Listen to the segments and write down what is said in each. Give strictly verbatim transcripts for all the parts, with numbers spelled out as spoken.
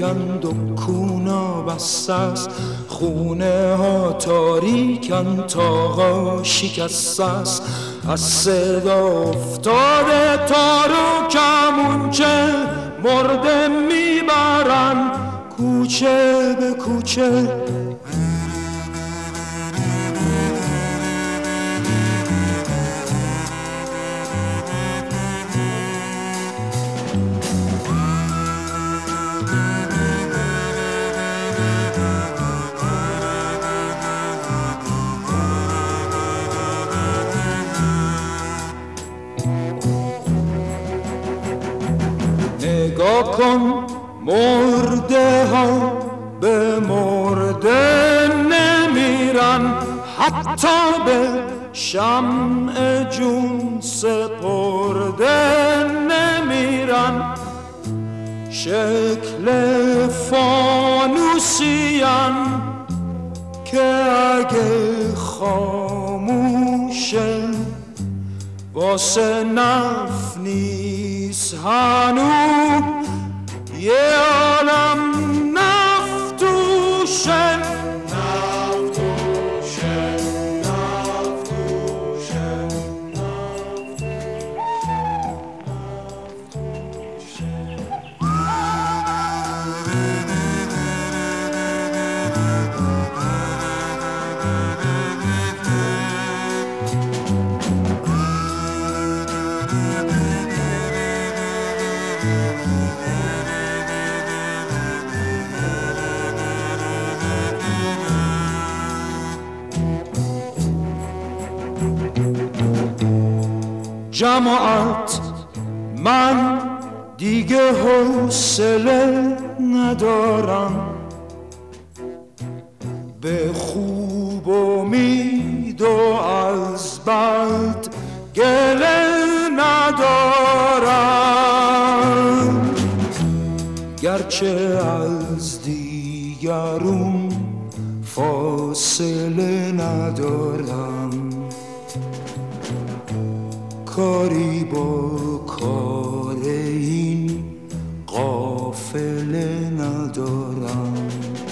باریکند و کونا بسته است، خونه ها تاریکند، تاقا شکسته است. از صدا افتاده تار و کمونچه، مرده میبرن کوچه به کوچه. نگاه کن مرده ها به مرده نمیرن، حتی به شمع جون سپرده نمیرن. شکل فانوسیان که اگه خاموشه واسه نف نیست هنو، یه عالم نفت توشه. نفت توشه، نفت توشه، نفت توشه. جماعت من دیگه حوصله ندارم، به خوب امید و از بد گله ندارم. گرچه از دیگرون فاصله ندارم، کاری با کار این قافله ندارم.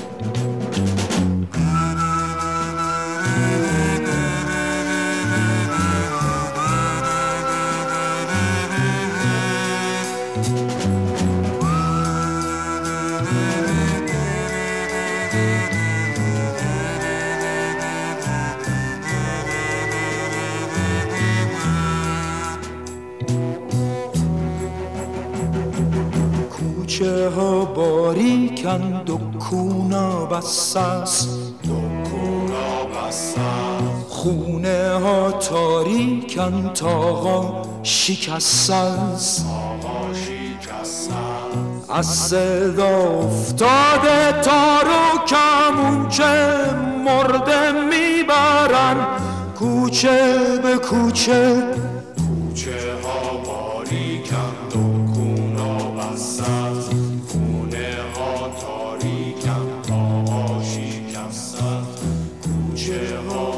کوچه ها باریکند و کونا بسته است، خونه ها تاریکند، تاقا شکسته است. از صدا افتاده تار و کمونچه، مرده میبرن کوچه به کوچه. کوچه ها باریکند و کونا بسته است، خونه ها تاریکند، تاقا شکسته است. کوچه ها